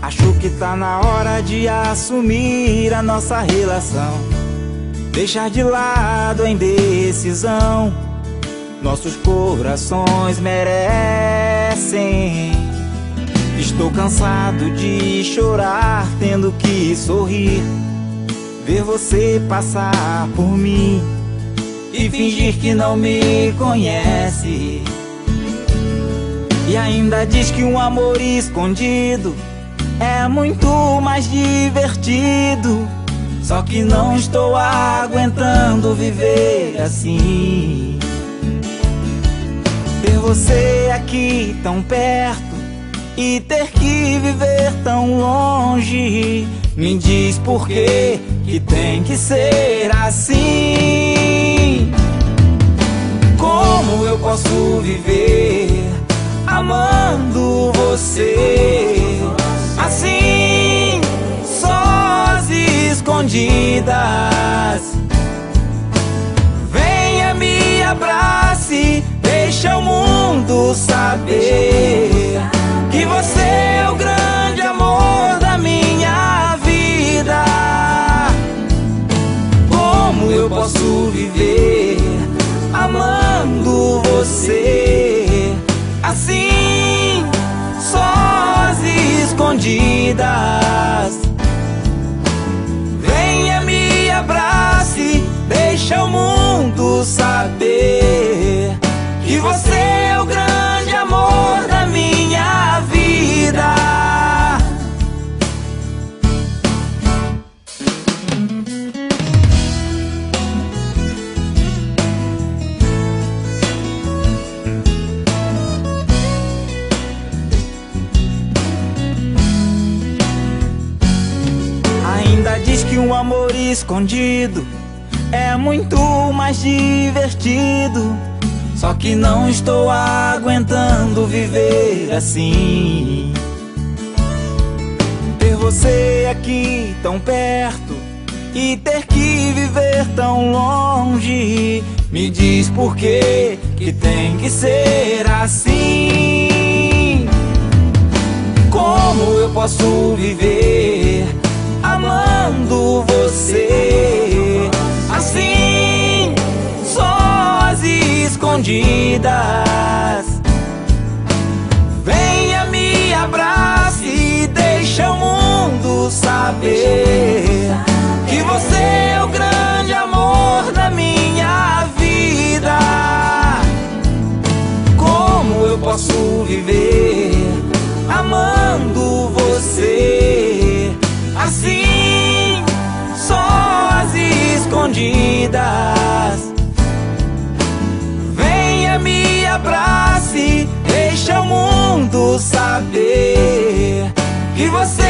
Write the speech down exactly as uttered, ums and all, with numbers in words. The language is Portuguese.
Acho que tá na hora de assumir a nossa relação, deixar de lado a indecisão. Nossos corações merecem. Estou cansado de chorar, tendo que sorrir, ver você passar por mim e fingir que não me conhece. E ainda diz que um amor escondido é muito mais divertido. Só que não estou aguentando viver assim. Ter você aqui tão perto e ter que viver tão longe. Me diz por que que tem que ser assim. Como eu posso viver amando você assim, sós e escondidas? Venha, me abrace, deixa o mundo saber que você é o grande amor da minha vida. Como eu posso viver amando você assim, sós e escondidas? Venha, me abrace, deixa o mundo saber que você é o grande amor da minha vida. Ainda diz que um amor escondido é muito mais divertido. Só que não estou aguentando viver assim. Ter você aqui tão perto e ter que viver tão longe. Me diz por que que tem que ser assim. Como eu posso viver amando você assim, sós e escondidas? Venha, me abrace, deixa o mundo saber que você é o grande amor da minha vida. Como eu posso viver amando você assim, sós e escondidas? Venha, me abrace, deixa o mundo saber que você